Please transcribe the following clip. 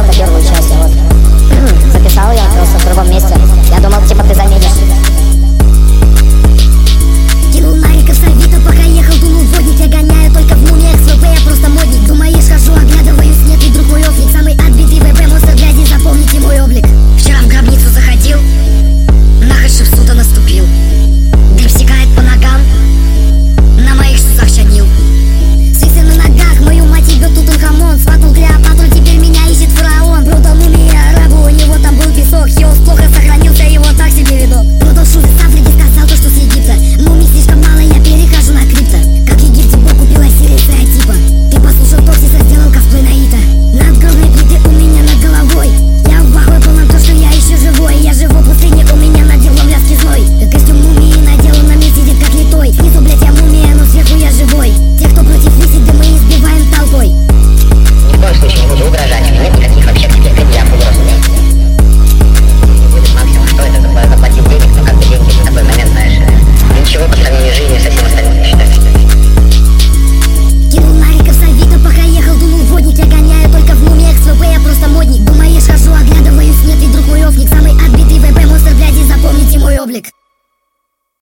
только первую часть, я вот записал ее просто в другом месте. Я думал, типа ты заметишь. Кинул Марика в Савито, пока ехал, думал водник. Я гоняю только в муме, ХВП, я просто модник. Думаешь, хожу, оглядываюсь, нет ли друг мой офлик. Самый отбитый ВП, монстр грязи, запомните мой облик. Вчера в гробницу заходил, нахожу в суда наступил. Дым стекает по ногам, на моих шусах чанил. Свисы на ногах, мою мать ебет Тутанхамон. Сватал Клеопатру, теперь меня ищет фараон. Продал мумия арабу, у него там был песок. Хиос плохо сохранился, его так себе видок. Продал шубы с Африки, сказал то, что с Египта. Мумий слишком мало, я перехожу на крипто. Как Египте Бог купил Осириса типа. Ты послушал Токсиса, сделал косплей на Ита. Надгробные плиты у меня над головой. Я в ахуе полном то, что я еще живой. Я живу пустыне, у меня надел ловляский зной. Костюм мумии надел, он на мне сидит как литой. Снизу, блять, я мумия, но сверху я живой. Те, кто против лисик, да мы избиваем толпой. Ни в коем случае не буду угрожать, нет никаких вообще к тебе предъяв угроз. Будет максимум, что это заплатить денег, но как бы деньги в такой момент, знаешь, ничего по сравнению с жизнью.